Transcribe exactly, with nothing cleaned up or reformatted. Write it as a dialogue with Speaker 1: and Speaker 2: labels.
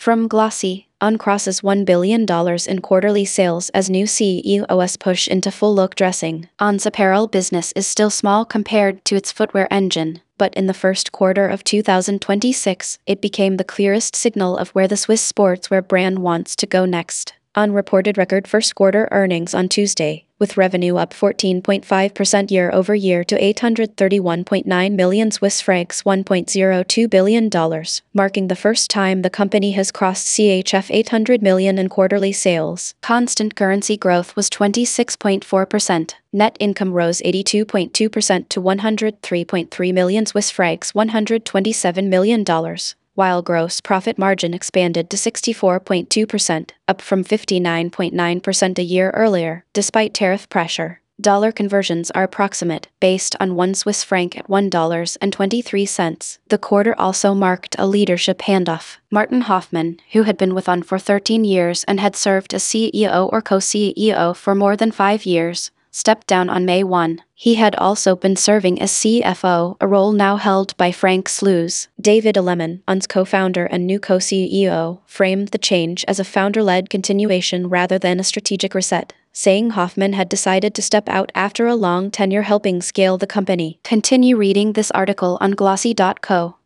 Speaker 1: From Glossy, On crosses one billion dollars in quarterly sales as new C E Os push into full-look dressing. On's apparel business is still small compared to its footwear engine, but in the first quarter of two thousand twenty-six, it became the clearest signal of where the Swiss sportswear brand wants to go next. On reported record first quarter earnings on Tuesday, with revenue up fourteen point five percent year-over-year to eight hundred thirty-one point nine million Swiss francs, one point zero two billion dollars, marking the first time the company has crossed C H F eight hundred million in quarterly sales. Constant currency growth was twenty-six point four percent. Net income rose eighty-two point two percent to one hundred three point three million Swiss francs, one hundred twenty-seven million dollars. While gross profit margin expanded to sixty-four point two percent, up from fifty-nine point nine percent a year earlier, despite tariff pressure. Dollar conversions are approximate, based on one Swiss franc at one dollar and twenty-three cents. The quarter also marked a leadership handoff. Martin Hoffmann, who had been with On for thirteen years and had served as C E O or co-C E O for more than five years, stepped down on May first. He had also been serving as C F O, a role now held by Frank Sluis. David Aleman, On's co-founder and new co-C E O, framed the change as a founder-led continuation rather than a strategic reset, saying Hoffmann had decided to step out after a long tenure helping scale the company. Continue reading this article on glossy dot co.